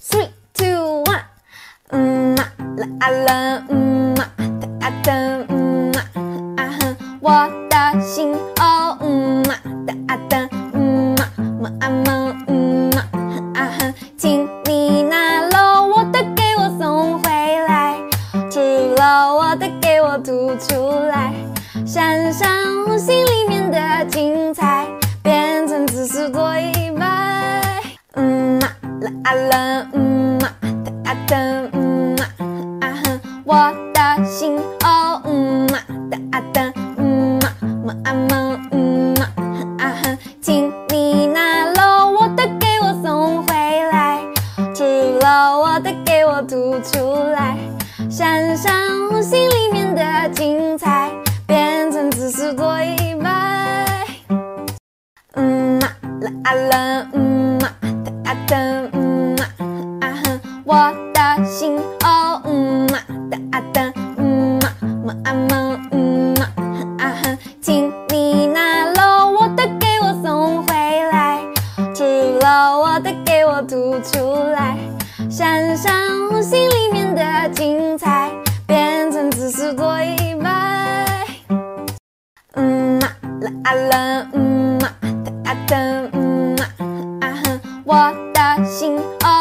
3, 2, 1，来了，哒哒，我的心哦，哒哒，请你拿了我的给我送回来，吃了我的给我吐出来，闪闪红星里面的精彩变成姿势多100。来了，哒哒，我的心哦，哒哒，请你拿了我的给我送回来，吃了我的给我吐出来，闪闪红星里面的精彩变成姿势多100。来了，哒哒，我的心哦，哒哒，请你拿了我的给我送回来，吃了我的给我吐出来，闪闪红星里面的精彩变成姿势多100。来了，哒哒，我的心哦。